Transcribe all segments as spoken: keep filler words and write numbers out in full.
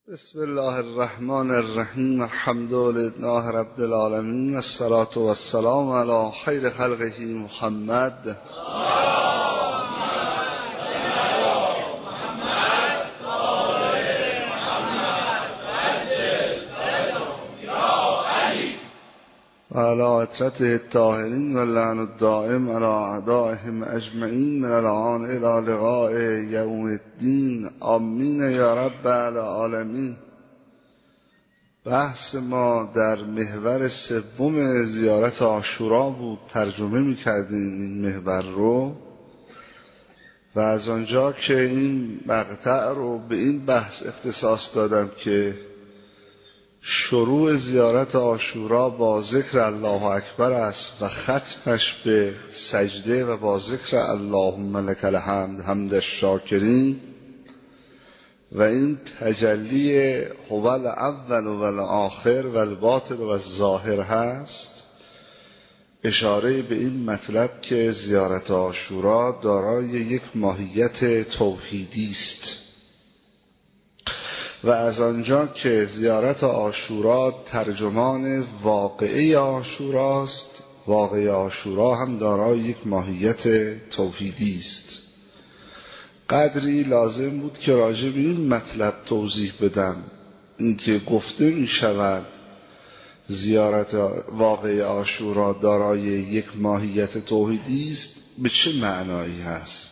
بسم الله الرحمن الرحیم. الحمد لله رب العالمین، الصلاة والسلام علی خیر خلقه محمد. و علی اطرته الطاهرین و اللعن الدائم علی اعدائهم اجمعین من الان الی لقاء یوم الدین. آمین یا رب العالمین. بحث ما در محور سوم زیارت عاشورا بود. ترجمه میکردیم این محور رو و از آنجا که این مقطع رو به این بحث اختصاص دادم که شروع زیارت عاشورا با ذکر الله اکبر است و ختمش به سجده و با ذکر اللهم لک الحمد حمد الشاکرین، و این تجلی هو الاول و الاخر و الباطن و الظاهر هست. اشاره به این مطلب که زیارت عاشورا دارای یک ماهیت توحیدی است و از آنجا که زیارت عاشورا ترجمان واقعه عاشوراست، واقعه عاشورا هم دارای یک ماهیت توحیدی است. قدری لازم بود که راجع به این مطلب توضیح بدم. اینکه گفته می شود زیارت واقعه عاشورا دارای یک ماهیت توحیدی است، به چه معنایی هست؟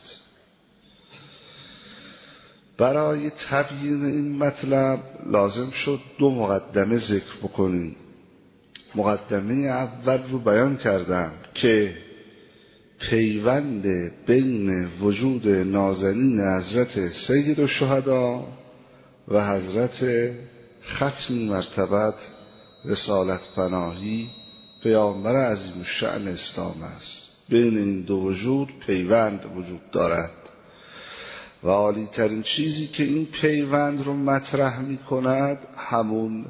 برای تبیین این مطلب لازم شد دو مقدمه ذکر بکنیم. مقدمه اول رو بیان کردم که پیوند بین وجود نازنین حضرت سید الشهدا و حضرت ختم مرتبت رسالت پناهی پیامبر عظیم الشأن اسلام است. بین این دو وجود پیوند وجود دارد و عالی ترین چیزی که این پیوند رو مطرح می کند همون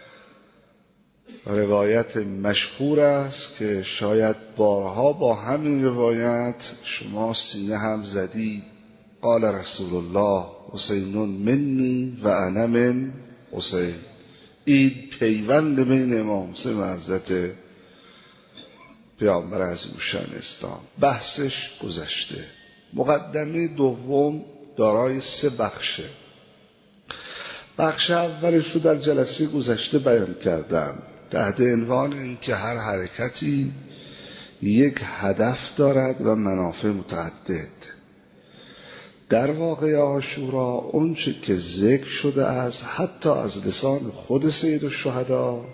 روایت مشهور است که شاید بارها با همین روایت شما سینه هم زدید. قال رسول الله حسین منی و انا من حسین. این پیوند بین امام حسین و حضرت پیامبر عظیم الشأن اسلام. بحثش گذشته. مقدمه دوم دارای سه بخشه. بخش اولش رو در جلسه گذشته بیان کردم تحت عنوان این که هر حرکتی یک هدف دارد و منافع متعدد. در واقع عاشورا اون چه که ذکر شده است حتی از لسان خود سید الشهدا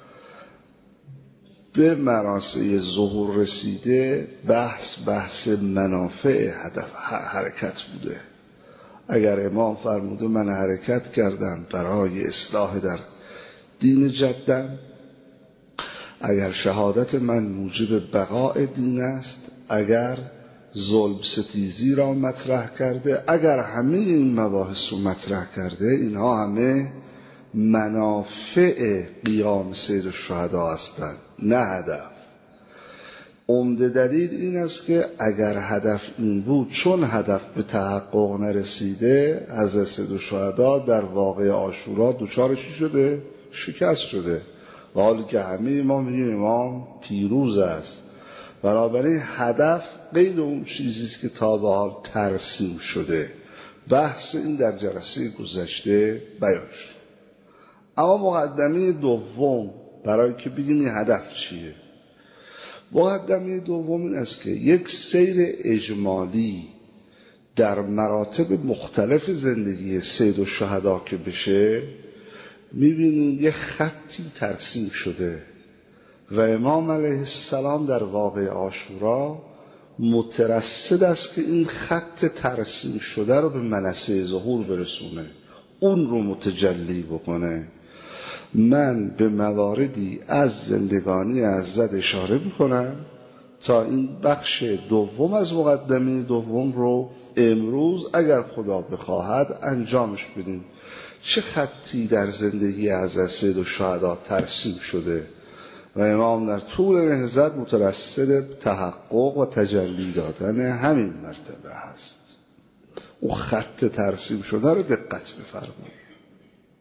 به مراسم ظهور رسیده، بحث بحث منافع هدف حرکت بوده. اگر امام فرموده من حرکت کردم برای اصلاح در دین جدم، اگر شهادت من موجب بقاء دین است، اگر ظلم ستیزی را مطرح کرده، اگر همه این مباحث رو مطرح کرده، اینها همه منافع قیام سید الشهدا هستند، نه هدف. عمده دلیل این است که اگر هدف این بود، چون هدف به تحقق نرسیده، حضرت سید الشهدا در واقع عاشورا دچار چی شده؟ شکست شده. و حالی که همه ما میگیم امام پیروز است. بنابراین هدف غیر اون چیزیست که تا به حال ترسیم شده. بحث این در جلسه گذشته بیان شد. اما مقدمه دوم برای که بگیم این هدف چیه؟ مقدمه دوم این است که یک سیر اجمالی در مراتب مختلف زندگی سید الشهدا که بشه، میبینیم یه خطی ترسیم شده و امام علیه السلام در واقع عاشورا مترصد است که این خط ترسیم شده رو به منصه ظهور برسونه، اون رو متجلی بکنه. من به مواردی از زندگانی حضرت اشاره میکنم تا این بخش دوم از مقدمه دوم رو امروز اگر خدا بخواهد انجامش بدیم. چه خطی در زندگی حضرت سید الشهدا ترسیم شده و امام در طول نهضت مترصد تحقق و تجلی دادن همین مرتبه هست. اون خط ترسیم شده رو دقت بفرمایید.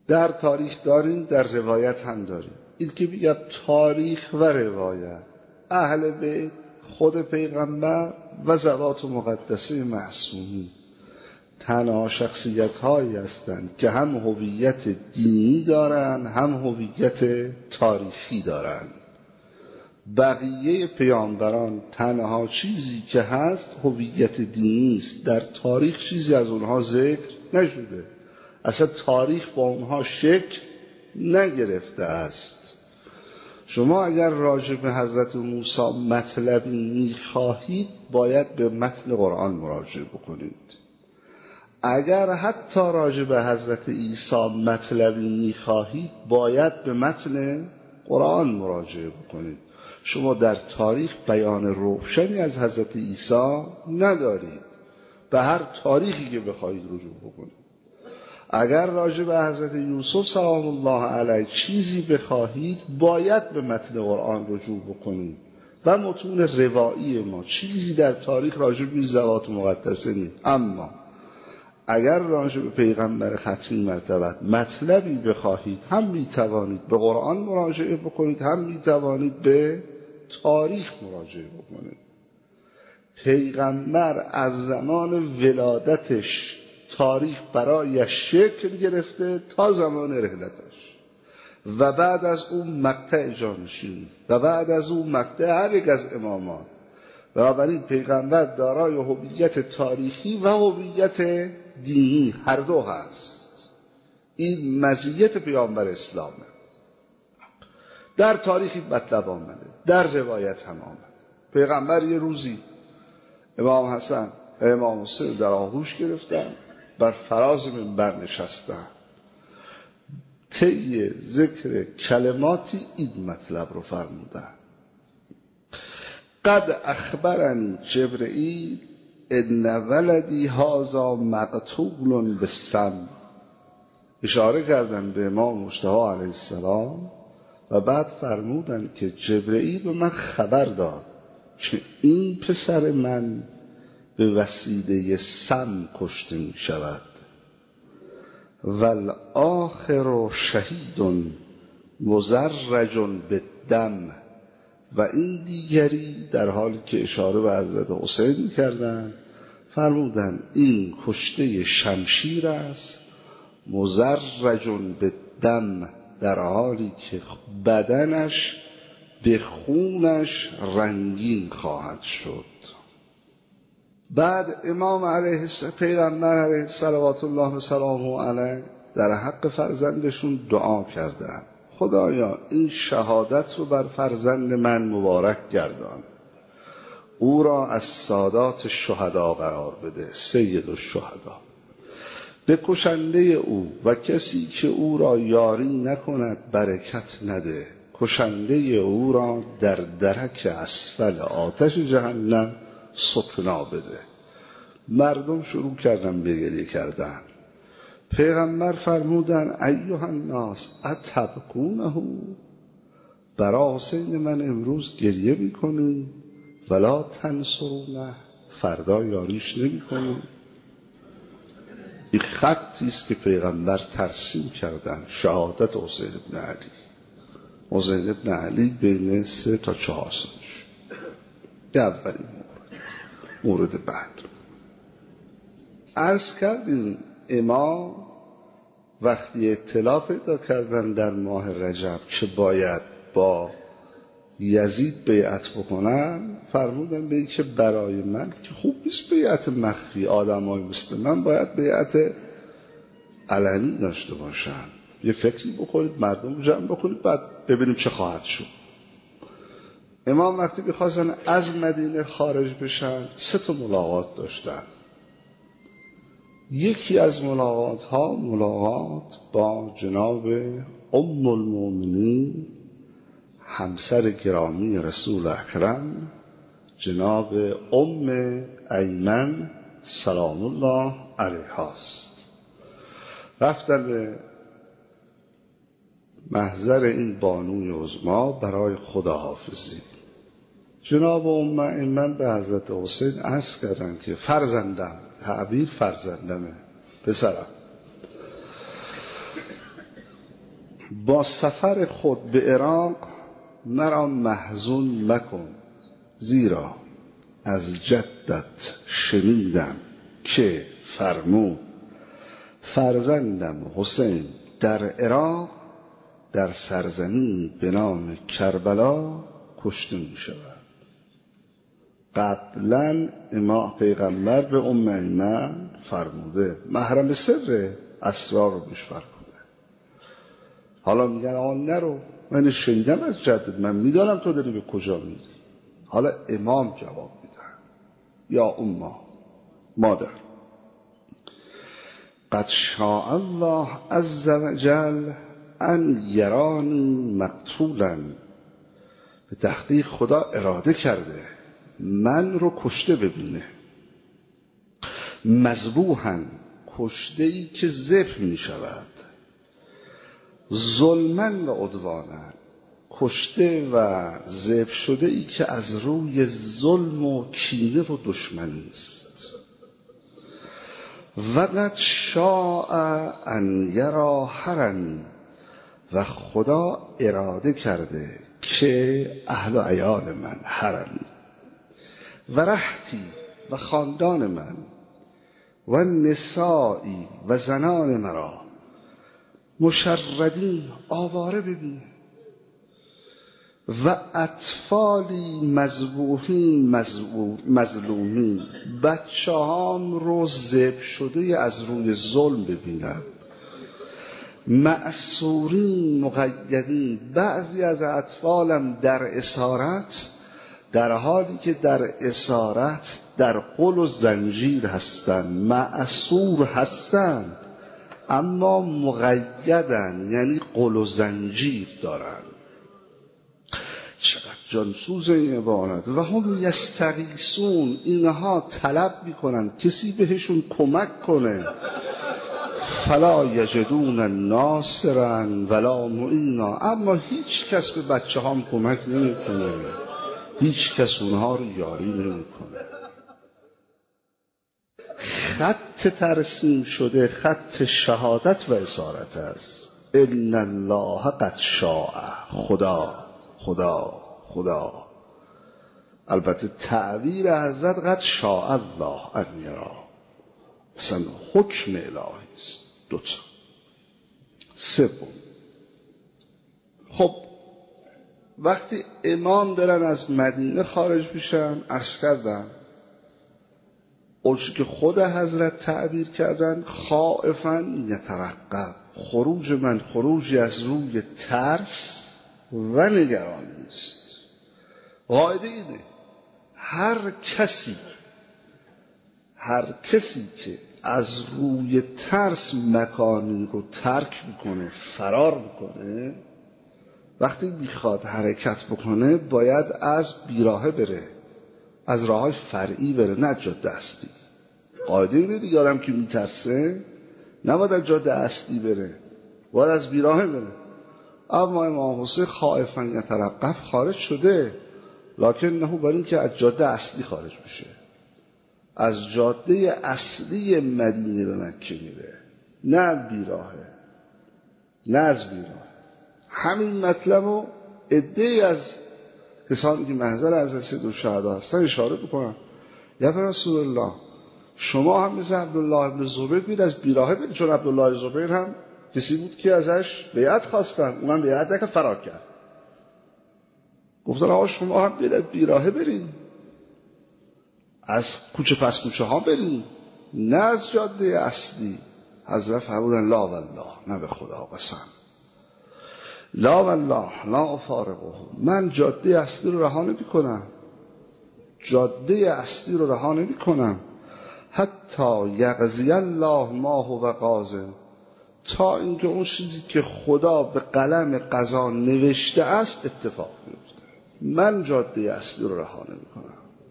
در تاریخ داریم، در روایت هم داریم. این که بگم تاریخ و روایت، اهل بیت، خود پیغمبر و ذوات مقدسه معصومین تنها شخصیت هایی هستند که هم هویت دینی دارند هم هویت تاریخی دارند. بقیه پیامبران تنها چیزی که هست هویت دینی است. در تاریخ چیزی از اونها ذکر نشده، اصلا تاریخ با اونها شکل نگرفته است. شما اگر راجع به حضرت موسی مطلبی میخواهید باید به متن قرآن مراجعه بکنید. اگر حتی راجع به حضرت عیسی مطلبی میخواهید باید به متن قرآن مراجعه بکنید. شما در تاریخ بیان روشنی از حضرت عیسی ندارید، به هر تاریخی که بخواهید رجوع بکنید. اگر راجع به حضرت یوسف سلام الله علیه چیزی بخواهید باید به متن قرآن رجوع بکنید و متون روایی ما چیزی در تاریخ راجع به ذوات مقدسه نیست. اما اگر راجع به پیغمبر ختمی مرتبت مطلبی بخواهید هم میتوانید به قرآن مراجعه بکنید هم میتوانید به تاریخ مراجعه بکنید. پیغمبر از زمان ولادتش تاریخ برای شکل گرفته تا زمان رحلتش و بعد از اون مقطع جانشینی و بعد از اون مقطع هر یک از امامان. بنابراین پیغمبر دارای هویت تاریخی و هویت دینی هر دو هست. این مزیت پیامبر اسلامه. در تاریخی مطلب آمده، در روایت هم آمده. پیغمبر یه روزی امام حسن و امام حسین در آغوش گرفتن، بر فراز منبر نشستن، طی ذکر کلماتی این مطلب رو فرمودن: قد اخبرنی جبرئیل ان ولدی هذا مقتول بالسم. اشاره کردن به امام مجتبی علیه السلام و بعد فرمودن که جبرئیل به من خبر داد که این پسر من به وسیله سم کشته می شود. والآخر شهید مزرج بالدم. و این دیگری در حالی که اشاره به حضرت حسین کردند فرمودند این کشته شمشیر است، مزرج بالدم، در حالی که بدنش به خونش رنگین خواهد شد. بعد امام علیه السلام پیغمبر علیه صلوات الله و سلامه علیه در حق فرزندشون دعا کردند: خدایا این شهادت رو بر فرزند من مبارک گردان، او را از سادات شهدا قرار بده، سید الشهدا. به کشنده او و کسی که او را یاری نکند برکت نده. کشنده او را در درک اسفل آتش جهنم سکنا بده. مردم شروع کردن به گریه کردن. پیغمبر فرمودن: ایها الناس اتبکونه، برای حسین من امروز گریه میکنید ولا تنصرونه، فردا یاریش نمیکنید. این خطی است که پیغمبر ترسیم کردن: شهادت حسین ابن علی. حسین ابن علی بین سه تا چهار سالش. این اولین مورد. مورد بعد عرض کردیم امام وقتی اطلاع پیدا کردن در ماه رجب که باید با یزید بیعت بکنن، فرمودن به این که برای من که خوب نیست بیعت مخفی، آدم های مثل من باید بیعت علنی داشته باشن. یه فکری بکنید، مردم جمع بکنید، بعد ببینیم چه خواهد شد. امام وقتی بخواستن از مدینه خارج بشن سه تا ملاقات داشتن. یکی از ملاقات ها ملاقات با جناب ام المؤمنین همسر گرامی رسول اکرم، جناب ام ایمن سلام الله علیها است. رفتن به محضر این بانوی عظما برای خداحافظی. جناب ام ایمن به حضرت حسین عرض کردن که فرزندم، تعبیر فرزندمه، پسرم، با سفر خود به عراق مرا محزون مکن، زیرا از جدت شنیدم که فرمود فرزندم حسین در عراق در سرزمینی به نام کربلا کشته می شود. قبلا امام پیغمبر به ام ایمن فرموده، محرم سر اسرار رو بهش فرموده. حالا میگن آن نرو، من شنیدم از جدت، من میدانم تو داری به کجا میری. حالا امام جواب میده، یا اما مادر، قد شاء الله عز وجل ان یرانی مقتولا، به تحقیق خدا اراده کرده من رو کشته ببینه، مذبوحا، کشته ای که ذبح می شود، ظلما و عدوانا، کشته و ذبح شده ای که از روی ظلم و کینه و دشمنی است. وقد شاء ان یرا حرمی، و خدا اراده کرده که اهل و عیال من، حرمی و رحتی و خاندان من، و نسائی و زنان مرا، مشردین، آواره ببینه، و اطفالی مذبوحین مظلومین، بچه هام رو ذبح شده از روی ظلم ببیند، مأسورین مقیدین، بعضی از اطفالم در اسارت، در حالی که در اسارت در قل و زنجیر هستن، مأسور هستن اما مقیدن، یعنی قل و زنجیر دارن. چقدر جانسوز این عبارت. و هم یستغیثون، اینها طلب میکنن کسی بهشون کمک کنه، فلا یجدون ناصرا ولا معینا، اما هیچ کس به بچه هام کمک نمیکنه، هیچ کس اونها رو یاری نمیکنه. خط ترسیم شده خط شهادت و اسارت است. ان الله قد شاء، خدا خدا خدا. البته تعبیر حضرت قد شاء الله ان یرا، اصلا حکم الهی است. دوتا. سوم، خب وقتی امام دارن از مدینه خارج میشن، عرض کردن اونچه که خود حضرت تعبیر کردن، خائفاً یترقب، خروج من خروجی از روی ترس و نگرانی است. قاعده اینه، هر کسی هر کسی که از روی ترس مکانی رو ترک میکنه، فرار میکنه، وقتی میخواد حرکت بکنه باید از بیراهه بره، از راههای فرعی بره، نه جاده اصلی. قاعده اینه دیگه، آدم که میترسه نباید از جاده اصلی بره، باید از بیراهه بره. اما امام حسین خائفاً یترقب خارج شده، لکن نه برای این که از جاده اصلی خارج بشه، از جاده اصلی مدینه به مکه میره، نه بیراهه، نه از بیراهه. همین مطلب رو عده‌ای از کسانی که محضر از سید الشهدا هستن اشاره بکنن. یا رسول الله، شما هم مثل عبدالله ابن زبیر بید از بیراهه بید، چون عبدالله زبیر هم کسی بود که ازش بیعت خواستن، اونم بیعت نکرد، فرار کرد. گفتن آقا شما هم بید از بیراهه برید، از کوچه پس کوچه ها برید، نه از جاده اصلی. حضرت فرمودن لا والله، نه به خدا قسم، لا والله لا افارقه، من جاده اصلی رو رها نمی کنم، جاده اصلی رو رها نمی کنم، حتی یقضی الله ما هو قاض، تا اینکه اون چیزی که خدا به قلم قضا نوشته است اتفاق میفته. من جاده اصلی رو رها نمی کنم.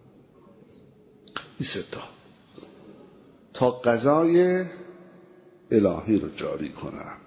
این سه تا تا قضای الهی رو جاری کنم.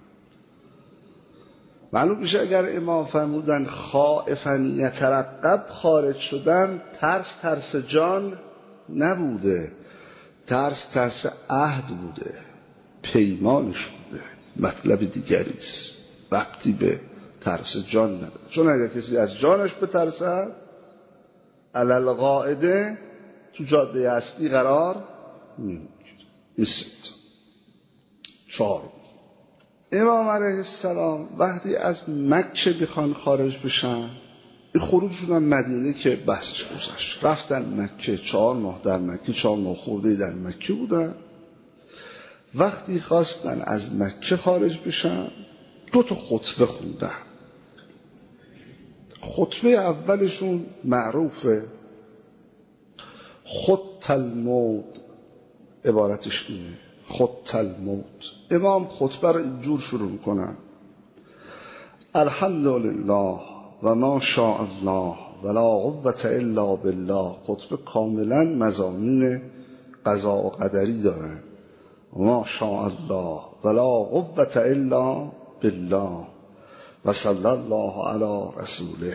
معلوم میشه اگر امام فرمودن خائفاً یترقب خارج شدن، ترس ترس جان نبوده، ترس ترس عهد بوده، پیمانش بوده، مطلب دیگری است. ربطی به ترس جان نداره. چون اگر کسی از جانش بترسد علل قاعده تو جاده هستی قرار نمیگیره. این سه چهار. امام علیه السلام وقتی از مکه بخوان خارج بشن، این خروج شدن مدینه که بحثش گذشت، رفتن مکه، چهار ماه در مکه، چهار ماه خورده در مکه بودن. وقتی خواستن از مکه خارج بشن دو تا خطبه خوندن. خطبه اولشون معروفه، خط الموت، عبارتش اینه، خط الموت. امام خطبه رو اینجور شروع میکنن: الحمدلله و ما شاء الله ولا قوة الا بالله. خطبه کاملا مضامین قضا و قدری داره. ما شاء الله ولا قوة الا بالله و صلی الله علی رسوله.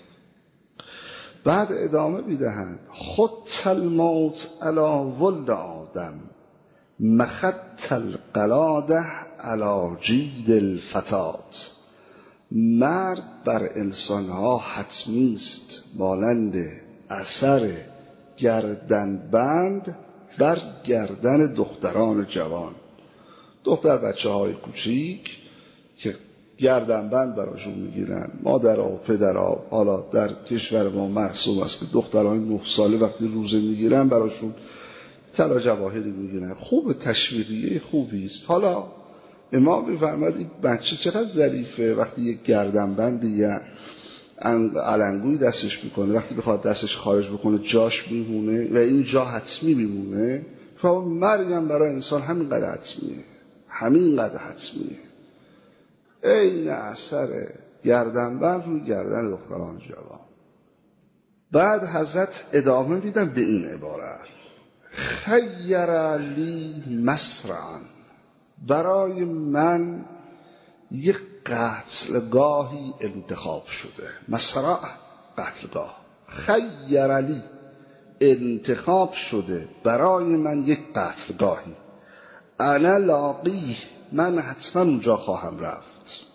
بعد ادامه میدهند: خط الموت علی ولد آدم مخط القلاده علی جید الفتات. مرد بر انسانها حتمی است مانند اثر گردنبند بر گردن دختران جوان. دختر بچه های کوچیک که گردنبند براشون میگیرن، مادرها و پدرها، حالا در کشور ما محسوب است که دختران نه ساله وقتی روزه میگیرن براشون طلا جواهری میگیرن. خوب، تشویقیه خوبی است. حالا امام میفرماد این بچه چقدر ظریفه، وقتی یک گردنبند یا علنگوی دستش میکنه، وقتی بخواد دستش خارج بکنه جاش میمونه و این جا حتمی میمونه. فرمان مریم برای انسان همینقدر حتمیه، همینقدر حتمیه. این اثر گردنبند روی گردن دختران جوان. بعد حضرت ادامه میدن به این عبارت: خیر لی مسرعا. برای من یک قتلگاهی انتخاب شده. مسرع قتلگاه. خیر لی انتخاب شده برای من یک قتلگاهی. انا لاقی، من حتما اونجا خواهم رفت.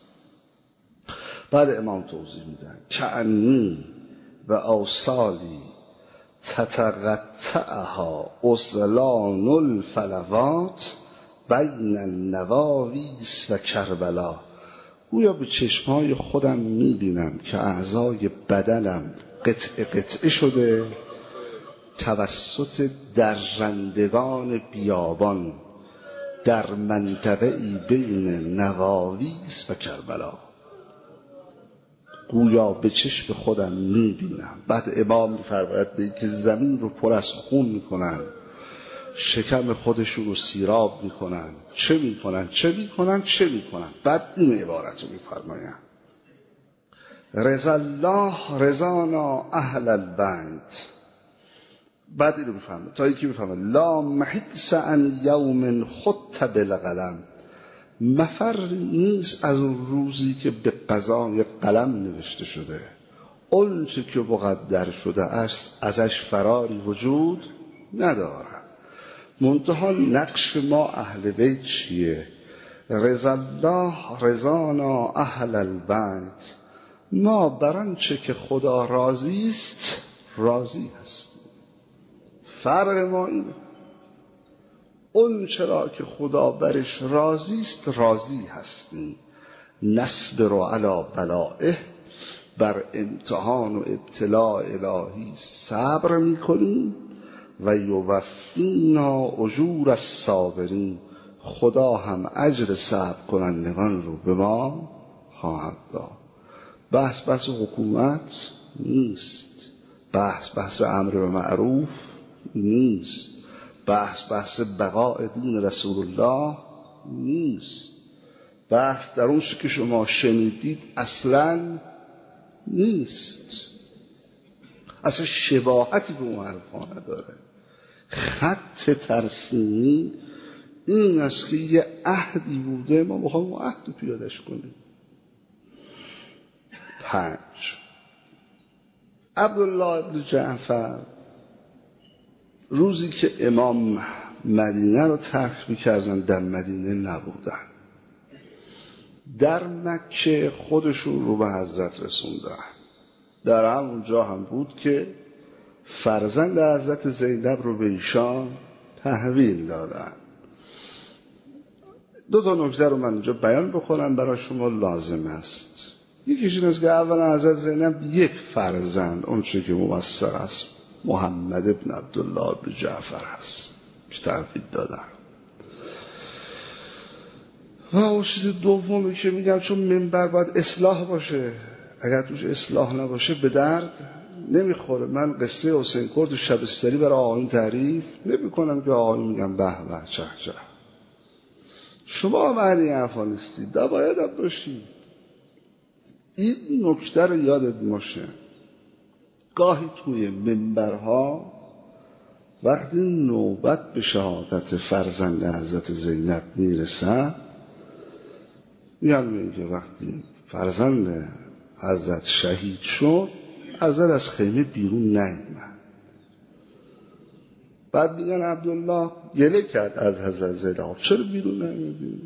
بعد امام توضیح میدن: کعنی و اوصالی تتقطعها اصلان الفلوات بین النواویس و کربلا. گویا به چشمای خودم میبینم که اعضای بدنم قطع قطعه شده توسط درندگان بیابان در منطقه‌ای بین نواویس و کربلا. گویا به چشم خودم میبینم. بعد امام میفرماید به اینکه زمین رو پر از خون میکنن، شکم خودشون رو سیراب میکنن، چه میکنن چه میکنن چه میکنن. بعد این عبارت رو میفرماید: رضا الله رضانا اهل البیت. بعد این رو میفرماید تا اینکه میفرماید: لا محیص عن یوم خط بالقلم. مفر نیست از اون روزی که به قضای قلم نوشته شده. اون چه که مقدر شده است ازش فراری وجود ندارد. منتها نقش ما اهل بیت چیه؟ رضا الله رضانا اهل البیت. ما بر آنچه که خدا راضی است راضی هستیم. فرق ما اینه، اون چرا که خدا برش راضی است راضی هستیم. نصبر علی بلائه، بر امتحان و ابتلاء الهی صبر میکنیم. و یوفینا اجور الصابرین، خدا هم اجر صبر کنندگان رو به ما خواهد داد. بحث بحث حکومت نیست، بحث بحث امر به معروف نیست، بحث بحث بقاء دین رسول الله نیست، بحث در اون که شما شنیدید اصلا نیست، اصلا شباهتی به اون حرفا نداره. خط ترسیمی این است که یه عهدی بوده، ما بخوایم اون عهد رو پیادش کنیم. پنج، عبدالله ابن جعفر روزی که امام مدینه رو ترک می‌کردن در مدینه نبودن. در مکه خودشون رو به حضرت رسوندن. در همونجا هم بود که فرزند حضرت زینب رو به ایشان تحویل دادن. دو تا نکته رو من اینجا بیان بکنم برای شما لازم است. یکیش این است که اولا حضرت زینب یک فرزند اون چه که موثق است محمد ابن عبدالله ابن جعفر هست که تحویل دادن. و اون چیز دومی که میگم چون منبر باید اصلاح باشه، اگر توش اصلاح نباشه به درد نمیخوره. من قصه حسین کرد و شبستری برای آقایون تعریف نمی کنم که آقایون میگم به به چه چه شما معنی حرفا نیستید، دا باید هم باشید. این نکته رو یادت باشه. گاهی توی منبرها وقتی نوبت به شهادت فرزند حضرت زینب میرسه میگن میگه وقتی فرزند حضرت شهید شد حضرت از خیمه بیرون نیامد. بعد میگن عبدالله گله کرد از حضرت زینب چرا بیرون نیامدی؟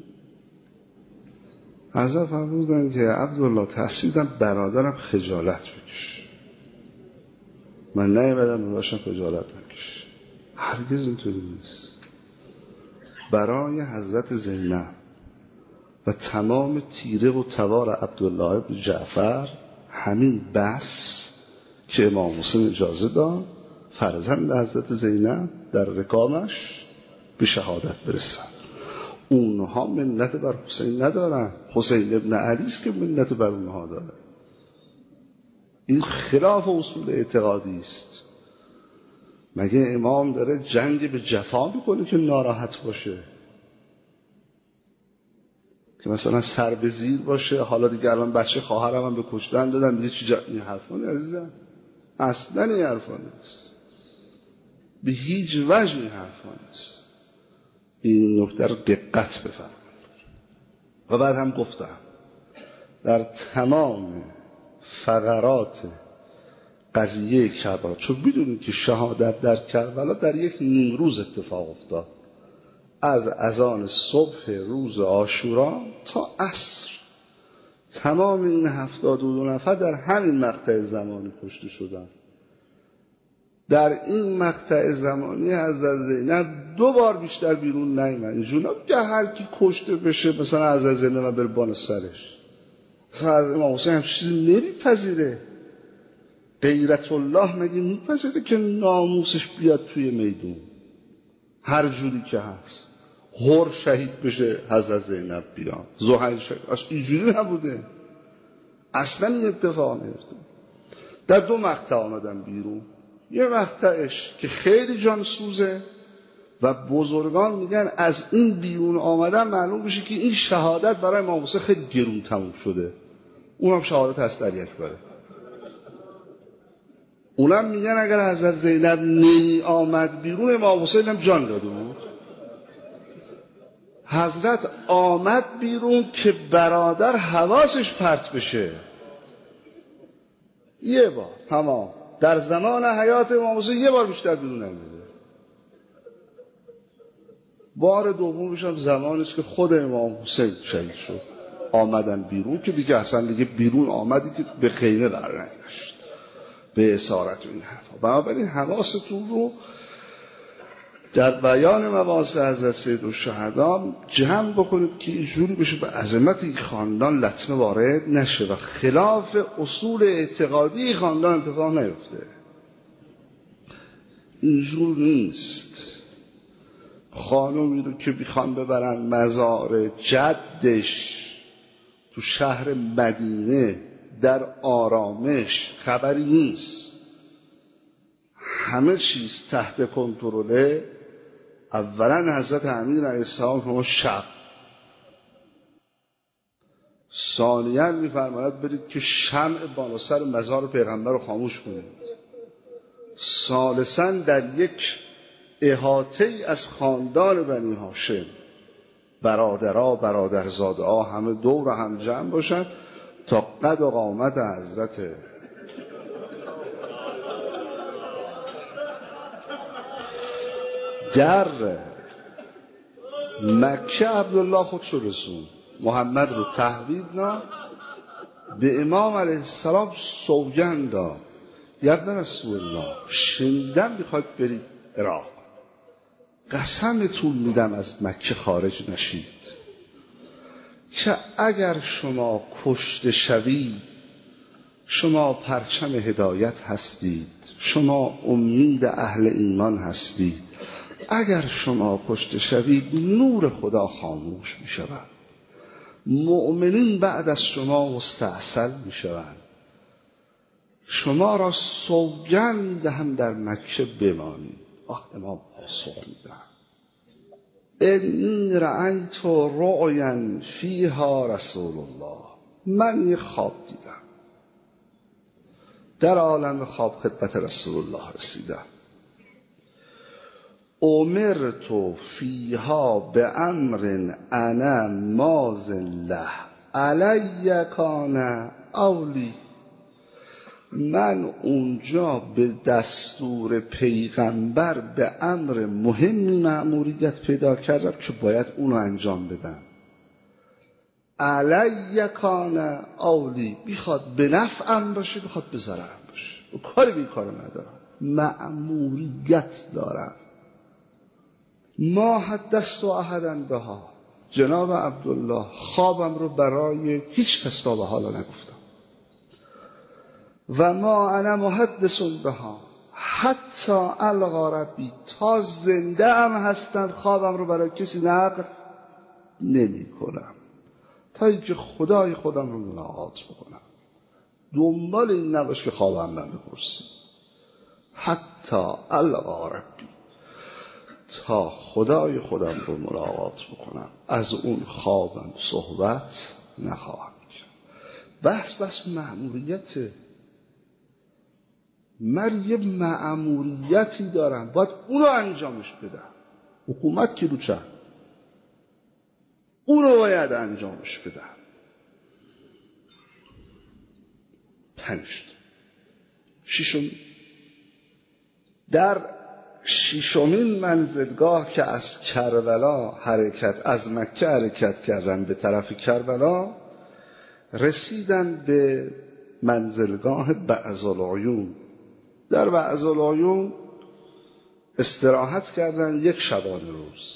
حضرت فرمودن که عبدالله ترسیدم برادرم خجالت بکشه، من نیامدم باشم خجالت نکشه. هرگز اینطوری نیست. برای حضرت زینب و تمام تیره و توار عبدالله ابن جعفر همین بس که امام حسین اجازه داد فرزند حضرت زینب در رکامش به شهادت برسن. اونها منت بر حسین ندارن، حسین ابن علی است که منت بر اونها داره. این خلاف اصول اعتقادی است. مگه امام داره جنگ به جفا میکنه که ناراحت باشه؟ که مثلا سر به زیر باشه حالا دیگه الان بچه خواهرم هم به کشتن دادن دیگه چی جا... این حرفانه عزیزم اصلا این حرفانه است، به هیچ وجه این حرفانه است. این نکته رو دقت بفرمایید. و بعد هم گفتم در تمام فقرات قضیه کربلا، چون بدونید که شهادت در کربلا در یک نیم روز اتفاق افتاد، از اذان صبح روز عاشورا تا عصر. تمام این هفتاد و دو نفر در همین مقطع زمانی کشته شدن. در این مقطع زمانی حضرت زینب دو بار بیشتر بیرون نیامد. اینجوری نبود که هر کی کشته بشه مثلا حضرت زینب بر بان سرش. مثلا از امام حسین هم چیزی نمیپذیره. غیرت الله مگه میپذیره که ناموسش بیاد توی میدون هر جوری که هست؟ هر شهید بشه حضرت زینب بیاد، زهیر شهید، اصلا اینجوری نبوده، اصلا این اتفاق نیفته. در دو مقطع آمدن بیرون. یه مقطعش که خیلی جان سوزه و بزرگان میگن از این بیرون آمدن معلوم بشه که این شهادت برای امام حسین خیلی گرون تموم شده. اونم شهادت هست در یک باره. اونم میگن اگر حضرت زینب نمی آمد بیرون امام حسین هم جان داده بود. حضرت آمد بیرون که برادر حواسش پرت بشه. یه بار تمام در زمان حیات امام حسین یه بار بیشتر بیرون نمیده. بار دومش هم زمانی است که خود امام حسین شهید شد آمدن بیرون که دیگه اصلا دیگه بیرون آمدی که به خیمه برنگشت به اسارت و این حرفا. بنابراین حواستون رو در بیان مباحث حضرت سیدالشهدا جمع بکنید که اینجوری بشه به عظمت این خاندان لطمه وارد نشه و خلاف اصول اعتقادی خاندان اتفاق نیفته. اینجور نیست. خانومی رو که میخوان ببرن مزار جدش تو شهر مدینه در آرامش خبری نیست، همه چیز تحت کنترله. اولا حضرت امیر علیه السلام شما شب، ثانیاً میفرماید برید که شمع بالا سر مزار پیغمبر رو خاموش کنید. ثالثاً در یک احاطه از خاندان بنی هاشم برادرها برادرزاده‌ها همه دور هم جمع باشن تا قد و قامت حضرت در مکه عبدالله خودشو رسون. محمد رو تحویل داد، به امام علیه السلام سوگند داد یا ابن رسول الله شنیدم میخواید برید عراق، قسمتون میدم از مکه خارج نشید که اگر شما کشته شوید شما پرچم هدایت هستید، شما امید اهل ایمان هستید، اگر شما کشته شوید نور خدا خاموش می شود، مؤمنین بعد از شما مستعصل می شوند، شما را سوگند می دهم در مکه بمانید. آه امام پاسخ می دهم انی رأیت رؤیا فیها رسول الله، من یه خواب دیدم، در عالم خواب خدمت رسول الله رسیدم، امرت فیها به امر انا ماذن له علی کان اولی، من اونجا به دستور پیغمبر به امر مهمی مأموریت پیدا کردم که باید اونو انجام بدم. علی کان اولی، بخواد به نفعم باشه بخواد به ضررم باشه، و کاری بی کارو ندارم، مأموریت دارم. ما حدثت احدا بها، جناب عبدالله خوابم رو برای هیچ کس تا به حالا نگفتم، و ما انا محدث بها حتی القا ربی، تا زنده ام هستم خوابم رو برای کسی نقل نمی کنم تا اینکه خدای خودم رو ملاقات بکنم. دنبال این نباش که خوابم من بپرسی، حتی القا ربی، تا خدای خودم رو ملاقات بکنم از اون خوابم صحبت نخواهم کرد. بحث بس مأموریته، من یه مأموریتی دارم باید اونو انجامش بدم. حکومت کی رو چه؟ اونو باید انجامش بدم. پنج ششم، در ششمین منزلگاه که از کربلا حرکت از مکه حرکت کردن به طرف کربلا، رسیدن به منزلگاه بعضالعیون. در بعضالعیون استراحت کردن یک شبانه روز.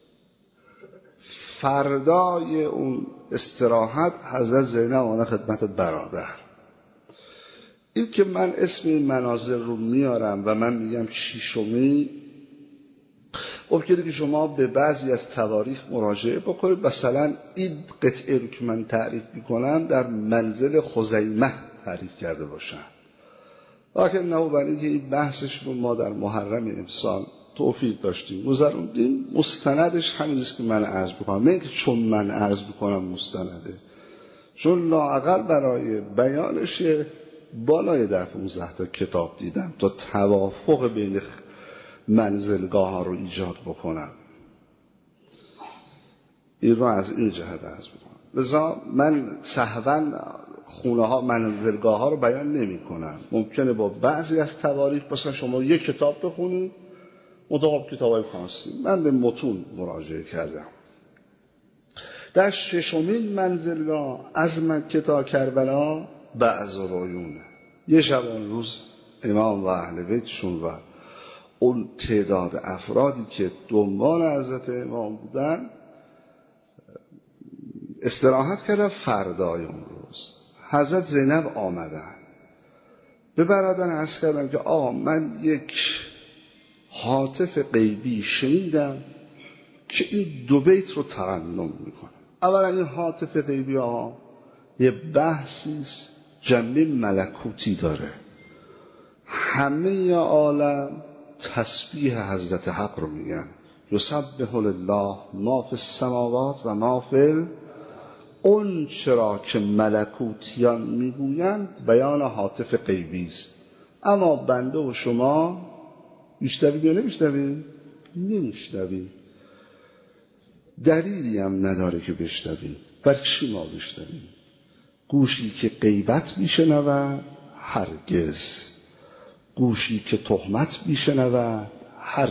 فردای اون استراحت حضرت زینب آمدن خدمت برادر. این که من اسم این مناظر رو میارم و من میگم شیشمی، ممکنه که شما به بعضی از تواریخ مراجعه بکنید. مثلا این قطعه رو که من تعریف میکنم در منزل خزیمه تعریف کرده باشم، لیکن نه، برای که این بحثش رو ما در محرم امسال توفیق داشتیم گذروندیم. مستندش همینیست که من عرض بکنم، نه که چون من عرض بکنم مستنده، چون لااقل برای بیانش بالای در پونزده تا کتاب دیدم تا توافق بین منزلگاه ها رو ایجاد بکنم. این رو از این جهت عرض بکنم. لذا من سهواً خونه ها منزلگاه ها رو بیان نمی کنم. ممکنه با بعضی از تواریخ مثلا شما یک کتاب بخونید مطابق کتاب های فارسی، من به متون مراجعه کردم. در ششمین منزلگاه از مکه تا کربلا بعضالعیونه. یه شبان روز امام و اهل بیتشون و اون تعداد افرادی که دنبال حضرت امام بودن استراحت کردن. فردای اون روز حضرت زینب آمدن به برادرن عرض کردن که آقا من یک هاتف غیبی شنیدم که این دو بیت رو ترنم میکنه. اولا این هاتف غیبی ها یه بحثیست جنبه ملکوتی داره، همه عالم تسبیح حضرت حق رو میگن، یسبح لله ما فی السماوات و ما فی، اون چرا که ملکوتیان میگویند بیان هاتف غیبی است. اما بنده و شما میشنویم یا نمیشنویم؟ نمیشنویم. دلیلی هم نداره که بشنویم. برای چی ما بشنویم؟ گوشی که غیبت میشنود هرگز، گوشی که تهمت میشنود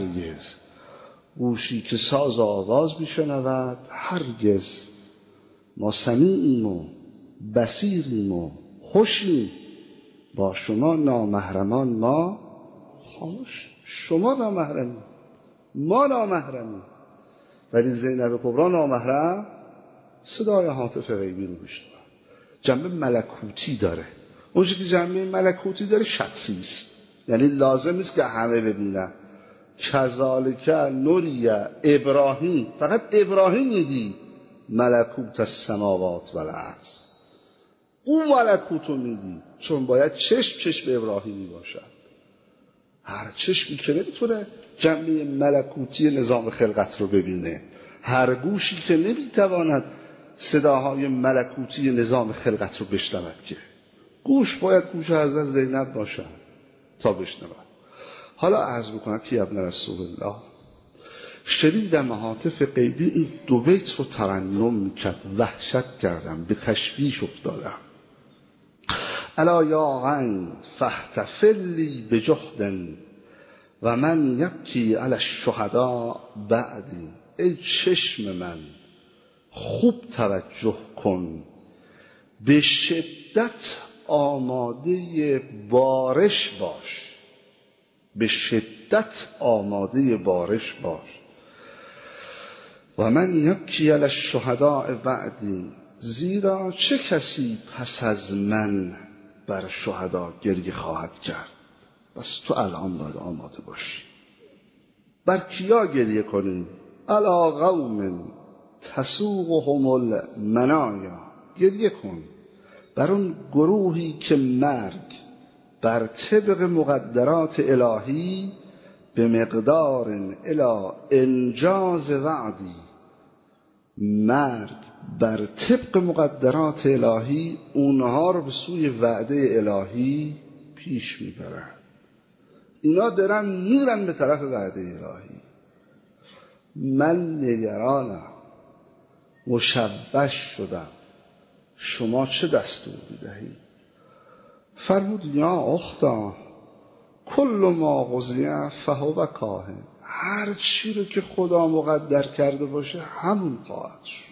هرگز، گوشی که ساز و آواز میشنود هرگز. ما سمیعیم و بصیریم و خوشیم، با شما نامحرمان ما خاموش. شما نامحرمی، ما نامحرمی، ولی زینب کبرا نامحرم صدای هاتف غیبی رو گوش داره. جنبه ملکوتی داره. اونجا که جنبه ملکوتی داره شخصی است، یعنی لازم نیست که همه ببینن. کذالک نوری ابراهیم، فقط ابراهیم میدی ملکوت السماوات و الارض، اون ملکوت رو میدی، چون باید چشم چشم ابراهیمی باشد. هر چشمی که نمیتونه جنبه ملکوتی نظام خلقت رو ببینه، هر گوشی که نمیتواند صداهای ملکوتی نظام خلقت رو بشنود، که گوش باید گوش حضرت زینب باشد تا بشنود. حالا عرض بکنم که ابن رسول الله شنیدم هاتف غیبی این دو بیت رو ترنم میکرد، وحشت کردم، به تشویش افتادم. الا یا عین فاحتفلی بجهد و من یبکی علی الشهداء بعدی. ای چشم من خوب توجه کن، به شدت آماده بارش باش، به شدت آماده بارش باش. و من یبکی علی الشهداء بعدی، زیرا چه کسی پس از من بر شهدا گریه خواهد کرد. بس تو الان باید آماده باشی. بر کیا گریه کنیم؟ علی قوم تسوقهم المنایا، گریه کن بر اون گروهی که مرگ بر طبق مقدرات الهی به مقدار الی انجاز وعدی، مرگ بر طبق مقدرات الهی اونها رو به سوی وعده الهی پیش میبرن. اینا دارن میرن به طرف وعده الهی. من نگرانم، مشوش شدم، شما چه دستور میدهی؟ فرمود یا اختا کل ما قضیه فهو کاهن، هر چی رو که خدا مقدر کرده باشه همون خواهد شد.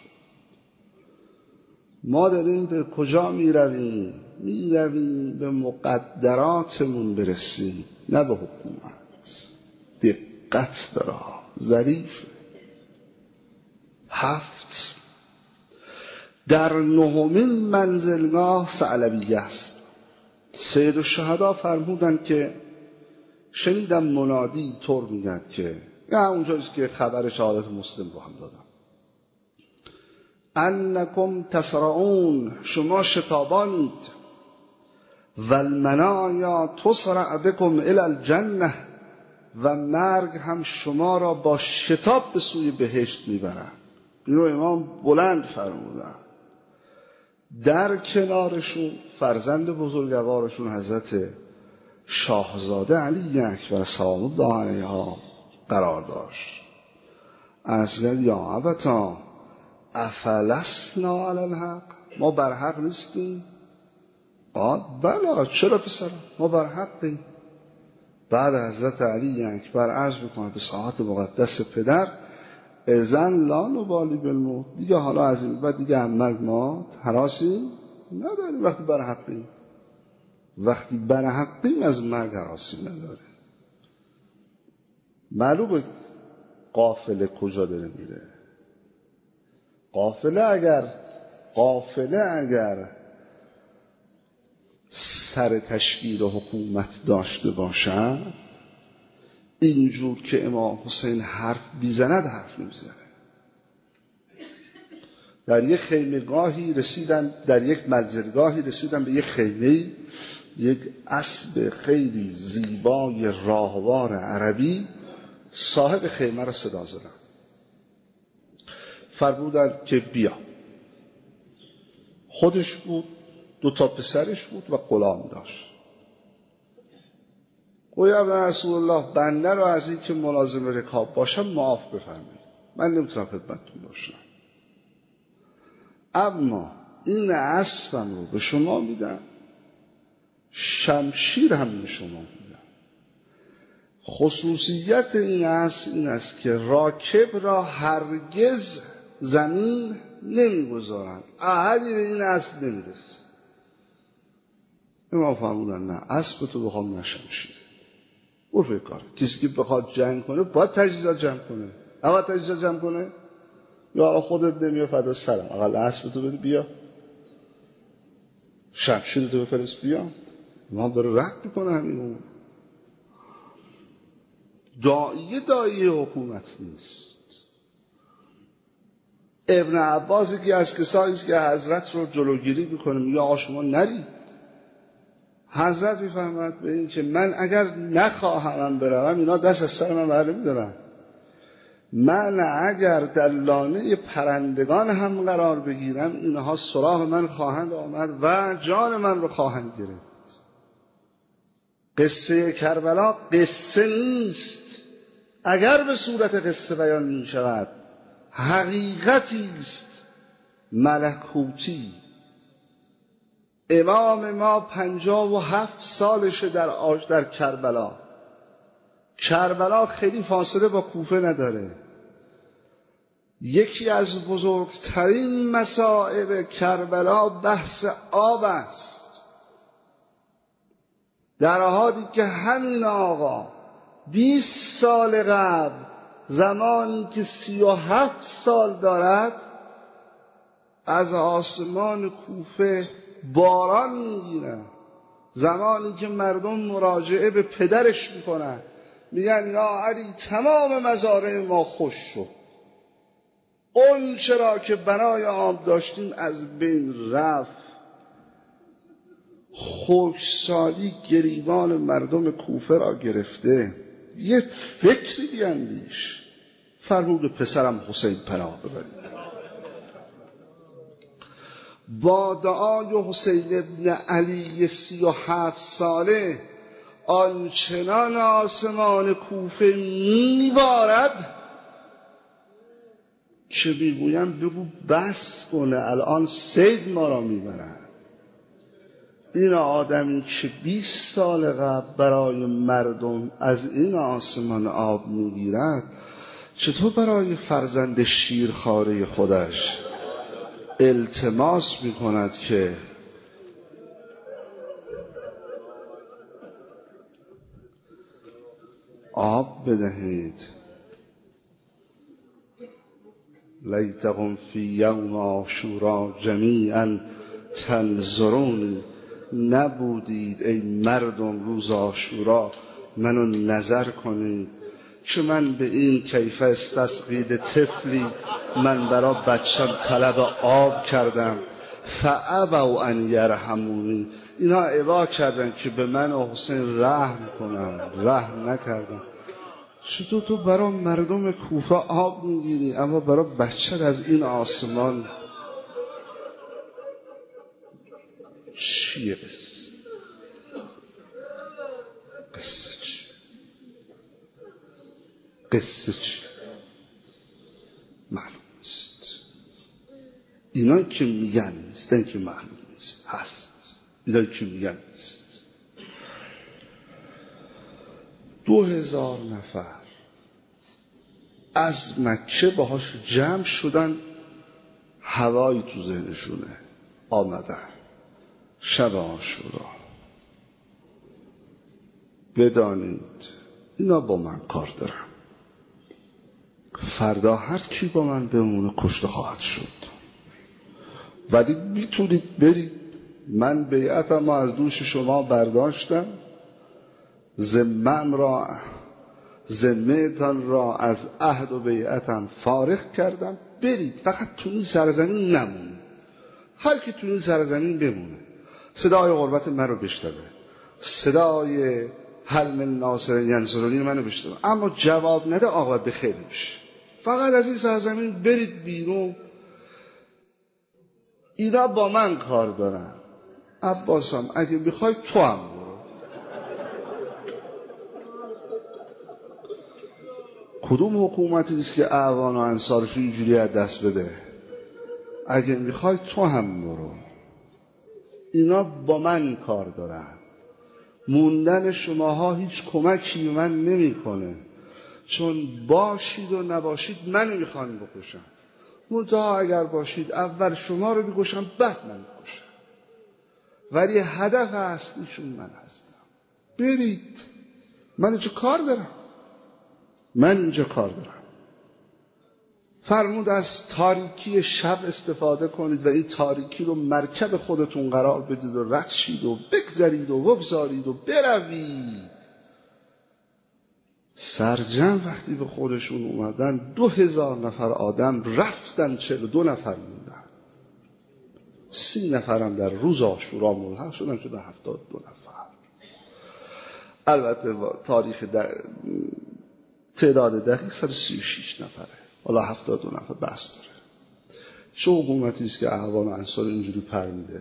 ما داریم به کجا می رویم؟ می رویم به مقدراتمون برسیم، نه به حکومت. دقت داره، ظریف. هفت، در نهمین منزلگاه ثعلبیه است. سید الشهدا فرمودند که شنیدم منادی طور میگن که، یا اونجاییست که خبر شهادت مسلم رو هم دادم، انکم تسرعون، شما شتابانید، و المنایا تسرع بکم الی الجنه، و مرگ هم شما را با شتاب به سوی بهشت میبرد. اینو امام بلند فرمودن. در کنارشون فرزند بزرگوارشون حضرت شاهزاده علی اکبر سلام الله علیها قرار داشت. اصلا یا ابتا افلسنا علی الحق، ما بر حق نیستیم؟ آه بله، چرا پسرم، ما بر حقیم. بعد حضرت علی اکبر عرض بکنه به ساعت مقدس پدر، اذن لا نبالی بالموت، دیگه حالا از این بعد دیگه مرگ ما هراسی نداریم. وقتی بر حقیم، وقتی بر حقیم از مرگ هراسی نداره. معلومه قافله کجا داره میره. قافله اگر قافله اگر سر تشکیل حکومت داشته باشد، اینجور که امام حسین حرف بیزند حرف نمیزنه. در یک خیمه‌گاهی رسیدن، در یک منزلگاهی رسیدن به یک خیمه، یک اسب خیلی زیبای راهوار عربی صاحب خیمه را صدا زدن، فرمودن که بیا. خودش بود، دو تا پسرش بود و غلام داشت. گویا ابن رسول الله بنده را از این که ملازم رکاب باشم معاف بفرمایید، من نمیتونم خدمتتون باشم، اما این اسبم رو به شما میدم، شمشیر هم به شما میدم. خصوصیت این اسب این است که راکب را هرگز زمین نمیگذارن، احدی به این اسب نمیرسه. امام فرمودن نه، اسب تو بخوام نشمشیره، برو به کار. کسی که بخواد جنگ کنه باید تجهیزات جمع کنه. اول تجهیزات جمع کنه یا خودت نمیای فدا سرم، اقل اسب تو بده بیا، شمشیر تو بفرست بیا. ما داره رد میکنه همین اون. داعیه داعیه حکومت نیست. ابن عباس که از کسایی است که حضرت رو جلوگیری میکنه، میگه آقا شما نرید. حضرت میفهمد به این که من اگر نخواهم بروم اینا دست از سر من بر نمیدارن. من اگر در لانه پرندگان هم قرار بگیرم اینها سراغ من خواهند آمد و جان من رو خواهند گرفت. قصه کربلا قصه نیست، اگر به صورت قصه بیان می شود حقیقتی است ملکوتی. امام ما پنجاه و هفت سالشه در آج در کربلا. کربلا خیلی فاصله با کوفه نداره. یکی از بزرگترین مصائب کربلا بحث آب است، در حالی که همین آقا بیست سال قبل زمانی که سی و هفت سال دارد از آسمان کوفه باران میگیرن. زمانی که مردم مراجعه به پدرش میکنن میگن یا علی تمام مزارع ما خوش شد، اون چرا که بنای آب داشتیم از بین رفت. خشکسالی گریبان مردم کوفه را گرفته. یه فکری بیندیش. فرمود پسرم حسین پناه ببرید. با دعای حسین ابن علی سی و هفت ساله آنچنان آسمان کوفه میبارد که میگویم بگو بس کنه، الان سید ما را میبرد. این آدمی که بیست سال قبل برای مردم از این آسمان آب میگیرد، چطور برای فرزند شیرخواره خودش التماس میکند که آب بدهید؟ لیتهم فی یوم عاشورا جمیعا تنظرونی. نبودید ای مردم روز عاشورا منو نظر کنید که من به این کیف استسقید طفلی من برا بچم طلب آب کردم فابوا ان یرحمونی. اینا ابا کردن که به من و حسین رحم کنن، رحم نکردن. چطور تو برا مردم کوفه آب میگیری اما برا بچت از این آسمان چیه؟ قصه قصه چی؟ قصه چی؟ معلوم نیست. اینا که میگن نیست، این که معلوم نیست هست. اینا که میگن نیست. دو هزار نفر از مکه باهاش جمع شدن، هوایی تو ذهنشونه، آمدن شب عاشورا. بدانید اینا با من کار دارن، فردا هر کی با من بمونه کشته خواهد شد. ولی میتونید برید، من بیعتم از دوش شما برداشتم، ذمم را ذمه‌تان را از عهد و بیعتم فارغ کردم. برید، فقط تو این سرزمین نمونید. هر کی تو این سرزمین بمونه صدای غربت من رو بشنوه، صدای حل من ناصر ینصرونی من رو بشنوه، اما جواب نده آقا بخیر میشه. فقط از این سرزمین برید بیرون. اینا با من کار دارن. عباسم اگه بخوای تو هم برو. کدوم حکومتی است که اعوان و انصارش اینجوری از دست بده؟ اگه میخوای تو هم برو. اینا با من کار دارن. موندن شماها هیچ کمکی به من نمیکنه، چون باشید و نباشید من میخوان بکشن. منتها اگر باشید اول شما رو بکشم بعد من بکشم، ولی هدف اصلیشون من هستم. برید، من اینجا کار دارم، من اینجا کار دارم. فرمود از تاریکی شب استفاده کنید و این تاریکی رو مرکب خودتون قرار بدید و رد شید و بگذرید و بگذارید و بروید. سرجم وقتی به خودشون اومدن دو هزار نفر آدم رفتن، چهل و دو نفر موندن، سی نفرم در روز عاشورا ملحق شدن، شدن هفتاد و دو نفر. البته تاریخ تعداد دقیق صد و سی و شش نفره، حالا هفتاد و دو نفر بحث داره. چه حکومتی است که اعوان و انصار اینجوری پر میده؟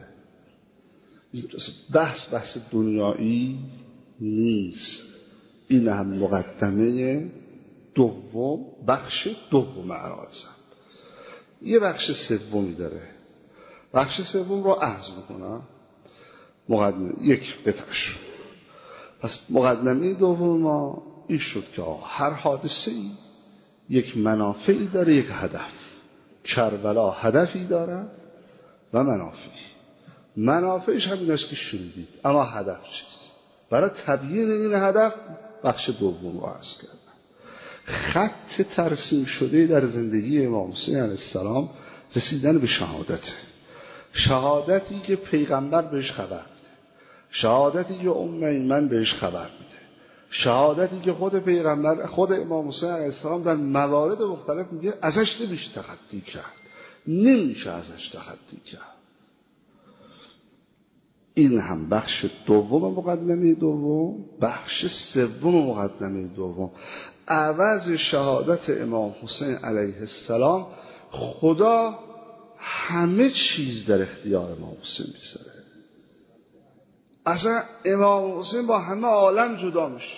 بحث بحث دنیایی نیست. این هم مقدمه دوم، بخش دوم عرضم. یه بخش سومی داره. بخش سوم رو عرض میکنم. مقدمه یک قطعش. پس مقدمه دوم ما این شد که هر حادثه ای یک منافعی داره، یک هدف. کربلا هدفی داره و منافعی. منافعش همین است که شنیدید، اما هدف چیست؟ برای تبیین این هدف بخش دوم رو عرض کردم. خط ترسیم شده در زندگی امام حسین علیه السلام رسیدن به شهادت. شهادتی که پیغمبر بهش خبر میده، شهادتی که ام ایمن بهش خبر میده، شهادتی که خود پیغمبر، خود امام حسین علیه السلام در موارد مختلف میگه ازش نمیشه تخطی کرد، نمیشه ازش تخطی کرد. این هم بخش دوم مقدمه دوم. بخش سوم مقدمه دوم، عوض شهادت امام حسین علیه السلام خدا همه چیز در اختیار امام حسین میذاره. اصلا امام حسین با همه عالم جدا میشه،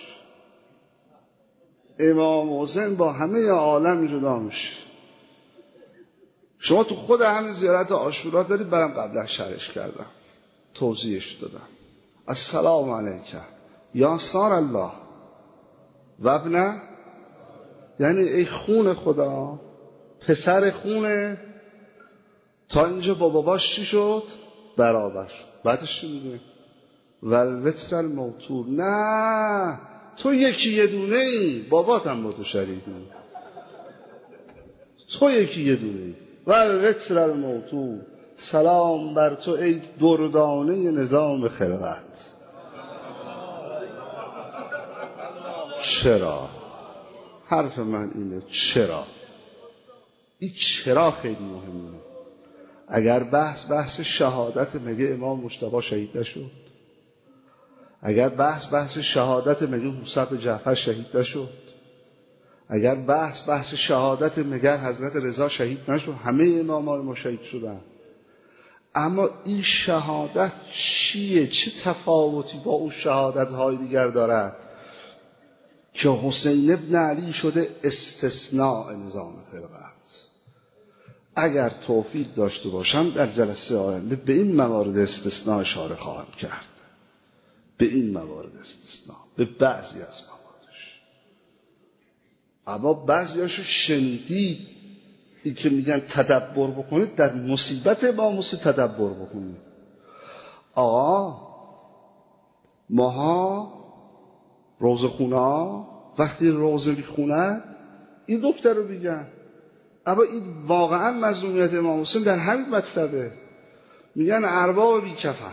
امام حسین با همه عالم جدا میشه. شما تو خود همین زیارت عاشورا دارید، برام قبلا شرحش کردم، توضیحش دادم. السلام علیکم یا سار الله و ابن، یعنی ای خون خدا، پسر خونه. تا اینجا با باباش چی شد؟ برابر شد. بعدش چی میگه؟ والوتر الموتور. نه، تو یکی یه دونه ای، بابات هم با تو شریک نی. تو یکی یه دونه ای. والوتر الموتور. سلام بر تو ای دردانه نظام خلقت. چرا؟ حرف من اینه، چرا؟ این چرا خیلی مهمه. اگر بحث بحث شهادت مگه امام مجتبی شهید نشد؟ اگر بحث بحث شهادت مگه موسی جعفر شهید نشد؟ اگر بحث بحث شهادت مگه حضرت رضا شهید نشد؟ همه امامان ما شهید شدن. اما این شهادت چیه؟ چه تفاوتی با اون شهادت های دیگر دارد که حسین ابن علی شده استثناء نظام خلقت؟ اگر توفیق داشته باشم در جلسه آینده به این موارد استثناء اشاره خواهم کرد، به این موارد استثناء، به بعضی از مواردش. اما بعضیاشو شنیدید، این که میگن تدبر بکنید، در مصیبت امام حسین تدبر بکنید. آقا ماها روزه خونا وقتی روزه میخونن این دکتر رو میگن، اما این واقعا مظلومیت امام حسین در همین مطلبه. میگن ارباب بیکفن،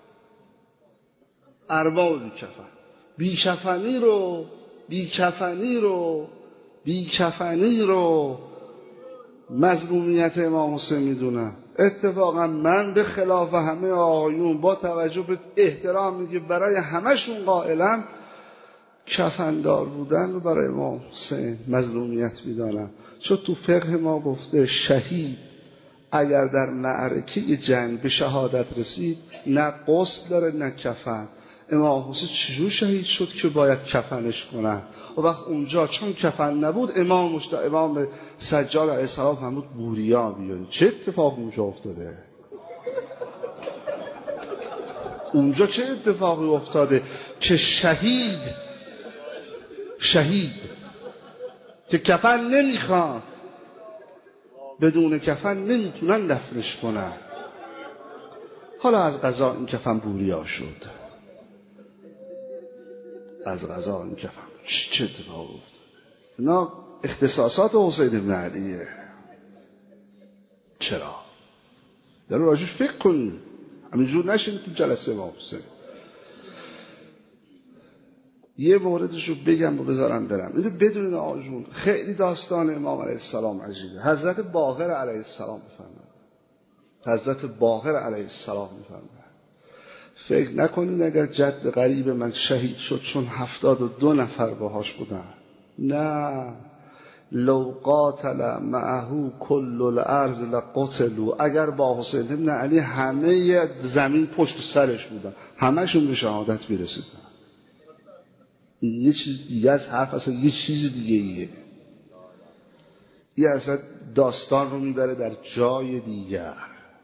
ارباب بیکفن. بیکفنی رو بیکفنی رو بیکفنی رو مظلومیت امام حسین میدونم. اتفاقا من به خلاف همه آقایون با توجه به احترامی که برای همشون قائلم، کفندار بودن رو برای امام حسین مظلومیت میدانم. چون تو فقه ما گفته شهید اگر در معرکه جنگ به شهادت رسید نه غسل داره نه کفن. امام حسین چجور شهید شد که باید کفنش کنن؟ و وقت اونجا چون کفن نبود امام مشت... امام سجاد علیه السلام فرمود بوریا بیارید. چه اتفاق اونجا افتاده؟ اونجا چه اتفاقی افتاده که شهید شهید که کفن نمیخواد بدون کفن نمیتونن دفنش کنن. حالا از قضا این کفن بوریا شد، از قضا این کفن چه اتفاق افتاد؟ اینا اختصاصات حسین بن علیه. چرا؟ دارو راجعش فکر کنیم، همینجور نشین تو جلسه امام حسین. یه موردش رو بگم و بذارم برم. اینو بدونین آقا جون، خیلی داستان امام علیه السلام عجیبه. حضرت باقر علیه السلام میفرماد، حضرت باقر علیه السلام میفرماد فکر نکنین اگر جد غریب من شهید شد چون هفتاد و دو نفر باهاش بودن. نه، لو قاتل معه کل الارض لقتلوا. اگر با حسین بن علی همه زمین پشت سرش بودن، همهشون به شهادت میرسیدن. این یه چیز دیگه از حرف، اصلا یه چیز دیگه ایه. این اصلا داستان رو میبره در جای دیگر،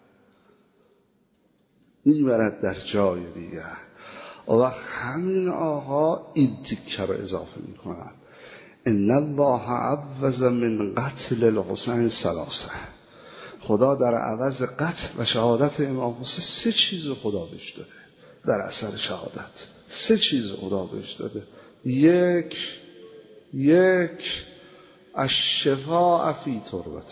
میبرد در جای دیگر. و همین آقا این تیکه رو اضافه میکنند: ان الله عوض من قتل الحسین ثلاثه. خدا در عوض قتل و شهادت امام حسین سه چیز رو خدا بهش داده. در اثر شهادت سه چیز خدا بهش داده. یک یک الشفاء فی تربته.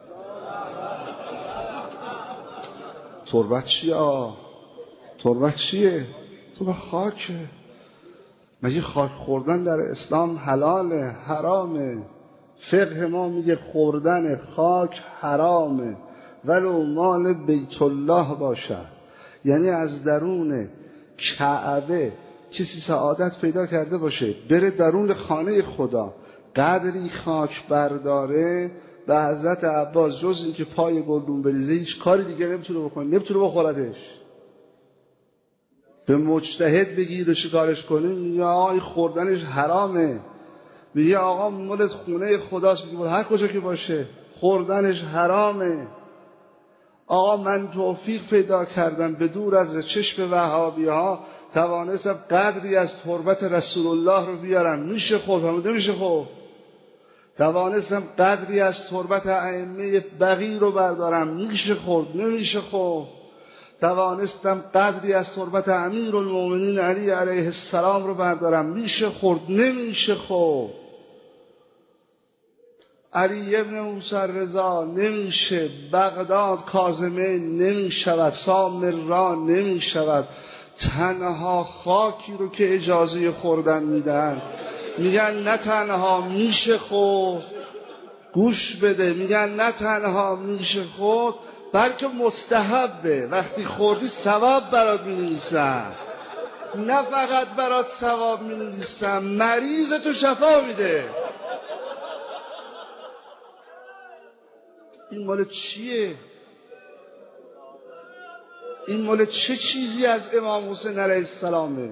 تربت چیه؟ تربت چیه؟ تربت خاکه. مگه خاک خوردن در اسلام حلاله؟ حرامه. فقه ما میگه خوردن خاک حرامه، ولو مال بیت الله باشد. یعنی از درون کعبه کسی سعادت پیدا کرده باشه، بره درون خانه خدا، قدری خاک برداره، به حضرت عباس جز این که پای گلدون بریزه هیچ کاری دیگه نمیتونه بکنه، نمیتونه بخوردش. به مجتهد بگیر و شکارش کنه، یا آقا خوردنش حرامه. میگه آقا مال خونه خداست، میگه هر کجا که باشه خوردنش حرامه. آقا من توفیق پیدا کردم به دور از چشم وهابی ها، توانستم قدری از تربت رسول الله رو بیارم، میشه خورد؟ هم نمیشه خورد. توانستم قدری از تربت ائمه بقی رو بردارم، میشه خورد؟ نمیشه خورد. توانستم قدری از تربت امیرالمومنین علی علیه السلام رو بردارم، میشه خورد؟ نمیشه خورد. علی ابن موسی رضا نمیشه، بغداد کاظمه نمیشود، سامرا نمیشود. تنها خاکی رو که اجازه خوردن میدن، میگن نه تنها میشه خورد، گوش بده، میگن نه تنها میشه خورد بلکه مستحبه. وقتی خوردی ثواب برات مینویسن، نه فقط برات ثواب مینویسن، مریض تو شفا میده. این مال چیه؟ این مال چه چیزی از امام حسین علیه السلامه؟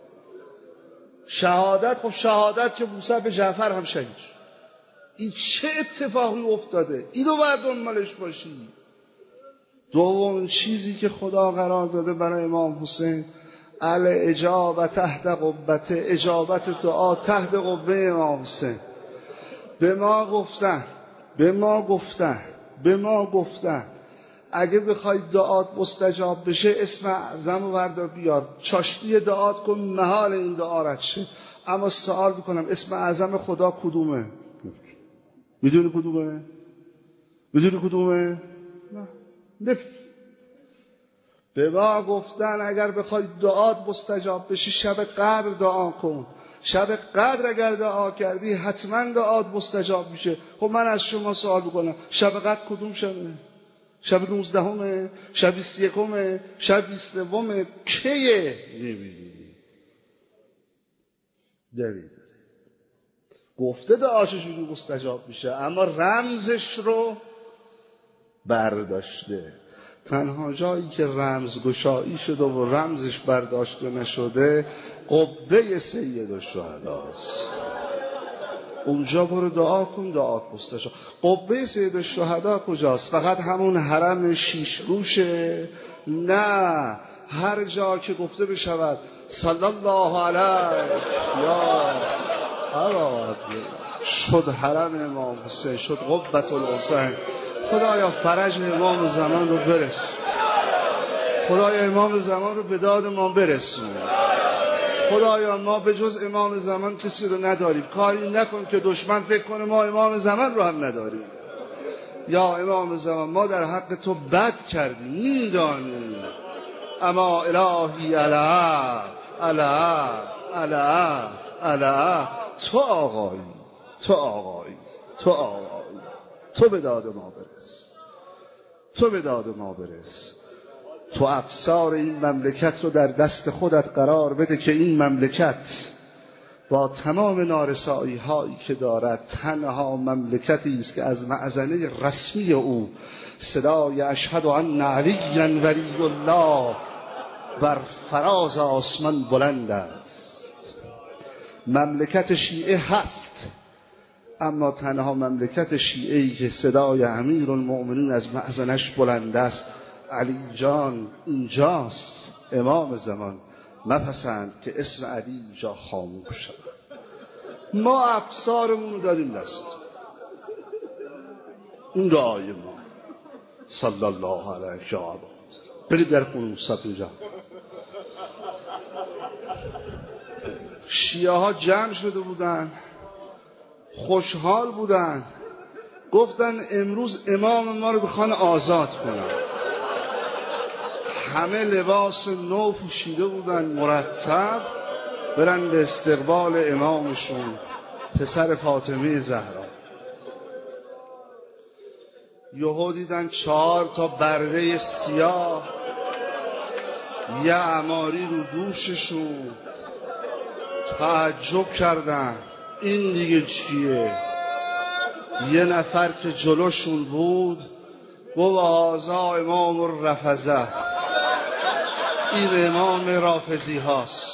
شهادت. خب شهادت که موسی به جعفر هم شهید. این چه اتفاقی افتاده؟ اینو باید دنبالش باشی. دوم چیزی که خدا قرار داده برای امام حسین، ال اجابت تحت قبته، اجابت دعا تحت قبه امام حسین. به ما گفتن به ما گفتن به ما گفتن اگه بخوای دعات مستجاب بشه اسم اعظم رو بردار بیار، چاشنی دعات کن، محال این دعا رد شه. اما سوال میکنم اسم اعظم خدا کدومه؟ میدونی کدومه؟ میدونی کدومه؟ نه. به ما گفتن اگر بخوای دعات مستجاب بشه شب قدر دعا کن. شب قدر اگر دعا کردی حتما دعات مستجاب میشه. خب من از شما سوال میکنم شب قدر کدوم شبه؟ شب نوزدهمه؟ شب بیست و یکمه؟ شب بیست و سومه؟ کیه؟ نمیدونی. داری داری گفته دعاشش مستجاب میشه، اما رمزش رو برداشته. تنها جایی که رمز گشایی شده و رمزش برداشته نشده قبه سید الشهداست. اونجا برو دعا کن، دعا مستجاب. قبه سید الشهدا کجاست؟ فقط همون حرم شیش روشه؟ نه، هر جا که گفته بشود صلی الله علیه یا شد حرم امام حسین، شد قبة الحسین. خدایا فرج امام زمان رو برسون، خدایا امام زمان رو به داد ما برسون. خدایا ما به جز امام زمان کسی رو نداریم، کاری نکن که دشمن فکر کنه ما امام زمان رو هم نداریم. یا امام زمان ما در حق تو بد کردیم میدانیم، اما الهی اله اله اله اله تو آقایی، تو آقایی، تو آقایی، تو به داد ما برس، تو به داد ما برس. تو افسار این مملکت رو در دست خودت قرار بده که این مملکت با تمام نارسایی هایی که دارد تنها مملکتی است که از مأذنه رسمی او صدای اشهد ان علی ولی الله بر فراز آسمان بلند است. مملکت شیعه هست، اما تنها مملکت شیعه‌ای که صدای امیرالمؤمنین از مأذنش بلند است علی جان اینجاست. امام زمان مپسند که اسم علی اینجا خاموش شد. ما افسارمون رو دادیم دست این دعای ما صلی الله علیه و آله. برید در خونه موسی اینجا. شیعه ها جمع شده بودن، خوشحال بودن، گفتن امروز امام ما رو بخوان آزاد کنن. همه لباس نو پوشیده بودن مرتب برن به استقبال امامشون پسر فاطمه زهرا. یهو دیدن چهار تا برده سیاه یه عماری رو دوششون، تعجب کردن این دیگه چیه؟ یه نفر که جلوشون بود گفت هذا امام الرفضه، این امام رافضی هاست.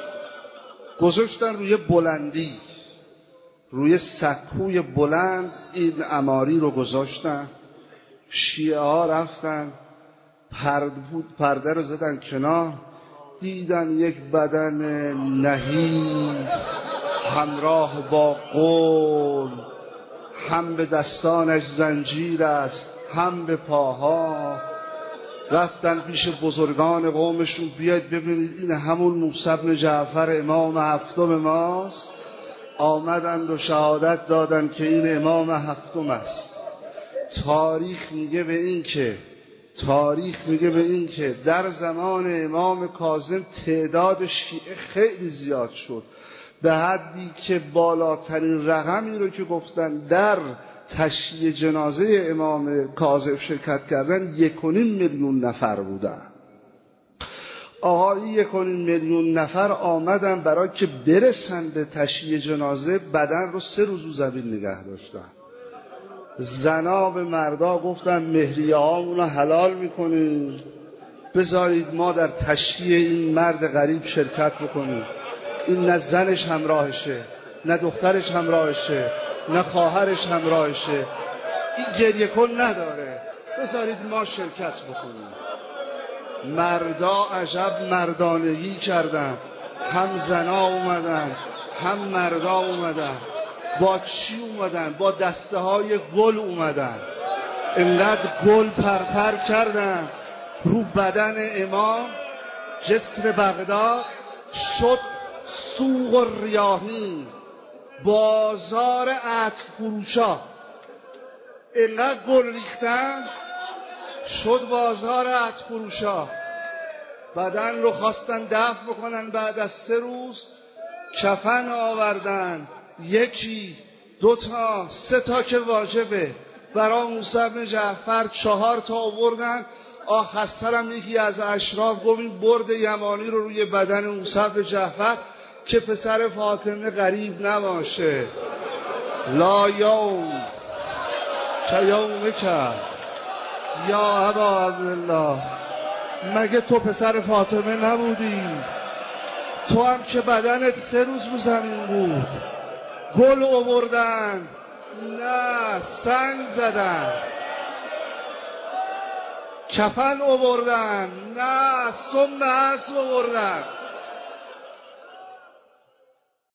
گذاشتن روی بلندی، روی سکوی بلند این عماری رو گذاشتن. شیعه ها رفتن پرده بود، پرده رو زدن کنار، دیدن یک بدن نحیف همراه با قول، هم به دستانش زنجیر است هم به پاها. رفتن پیش بزرگان قومشون، بیاید ببینید این همون موسی بن جعفر امام هفتم ماست. آمدند و شهادت دادن که این امام هفتم است. تاریخ میگه به این که تاریخ میگه به این که در زمان امام کاظم تعداد شیعه خیلی زیاد شد، به حدی که بالاترین رقمی رو که گفتن در تشییع جنازه امام کاظم شرکت کردن یک و نیم میلیون نفر بودن. آقای یک و نیم میلیون نفر آمدن برای که برسن به تشییع جنازه، بدن رو سه روز رو زمین نگه داشتن. زنا به مردا گفتن مهریه هامون رو حلال میکنیم، بذارید ما در تشییع این مرد غریب شرکت بکنیم. این نه زنش همراهشه، نه دخترش همراهشه، نه خواهرش همراهشه، این گریه کن نداره، بذارید ما شرکت بکنیم. مردا عجب مردانگی کردن، هم زنا اومدن هم مردا اومدن. با چی اومدن؟ با دسته های گل اومدن. اینقدر گل پرپر کردن رو بدن امام، جسر بغداد شد سوق الریاحین، بازار عطر فروشا. اینقدر گل ریختن شد بازار عطر فروشا. بدن رو خواستن دفن بکنن، بعد از سه روز کفن آوردن، یکی دو تا سه تا که واجبه برای موسی بن جعفر، چهار تا آوردن. آخرسرم یکی از اشراف گفت این برد یمانی رو روی بدن موسی بن جعفر که پسر فاطمه غریب نباشه. لا یوم که یوم که یا ابا عبدالله، مگه تو پسر فاطمه نبودی؟ تو هم که بدنت سه روز رو زمین بود. گل آوردن نه سنگ زدن، کفن آوردن نه سم هرس آوردن.